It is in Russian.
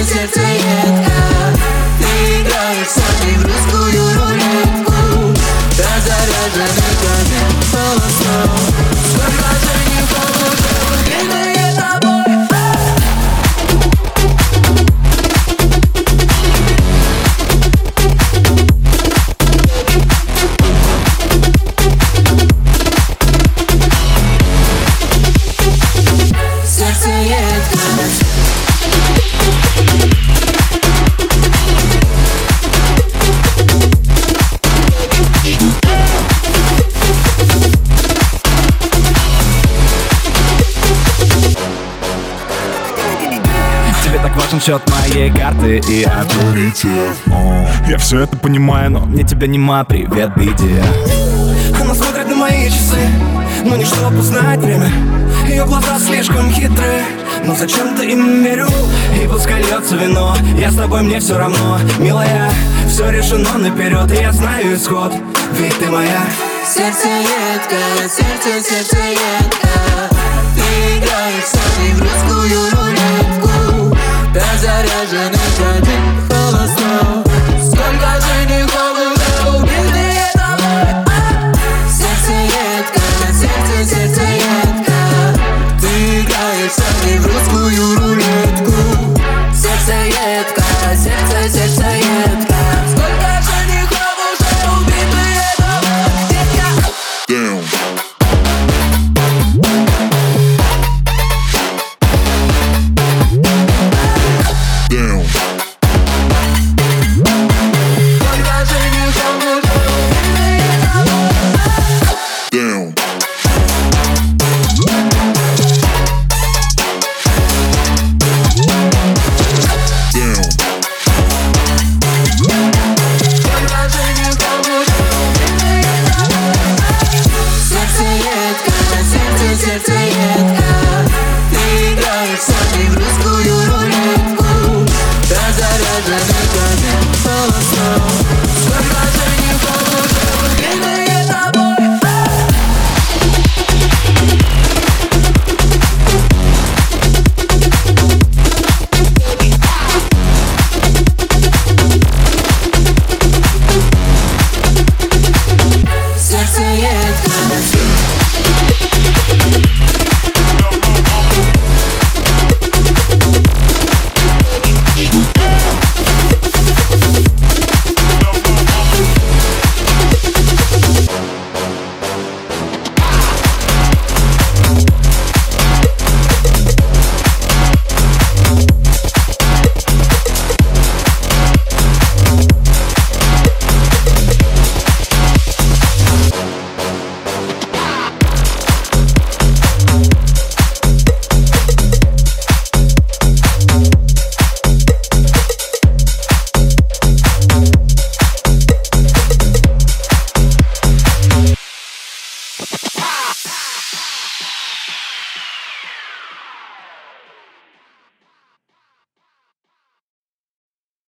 сердце едко. Ты играешь со мной в русскую рулетку. Да заряженный камень полоснул. Сколько женихов уже убитые тобой. Сердце едко. Тебе так важен счет моей карты и авторитет. Я все это понимаю, но мне тебя нема. Привет, беде. Она смотрит на мои часы, но не чтобы узнать время. Ее глаза слишком хитрые, но зачем-то им верю. И пускай льется вино, я с тобой, мне все равно. Милая, все решено наперед, и я знаю исход, ведь ты моя. Сердце едко, сердце едко. Ты играешь со мной в русскую рулетку. Да заряженный камень полоснул. Сколько женихов уже убитые тобой. Сердце едко, сердце едко. Ты играешь со мной в русскую